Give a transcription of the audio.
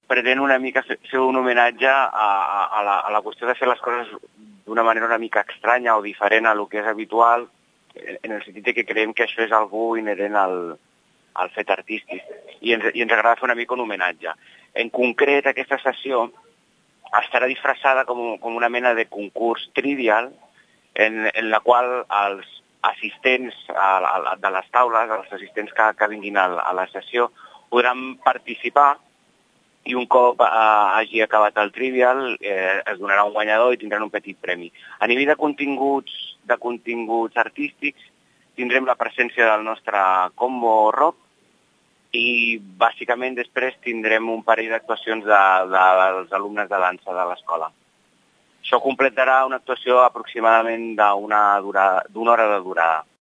pretén una mica fer un homenatge a la qüestió de fer les coses d'una manera una mica estranya o diferent a lo que és habitual, en el sentit que creiem que això és algú inherent al fet artístic i ens agrada fer una mica un homenatge. En concret, aquesta sessió estarà disfressada com una mena de concurs trivial en la qual els assistents de les taules, els assistents que vinguin a la sessió, podran participar i un cop hagi acabat el trivial es donarà un guanyador i tindran un petit premi. A nivell de continguts artístics tindrem la presència del nostre combo rock i bàsicament després tindrem un parell d'actuacions dels alumnes de dansa de l'escola. Això completarà una actuació aproximadament d'una hora de durada.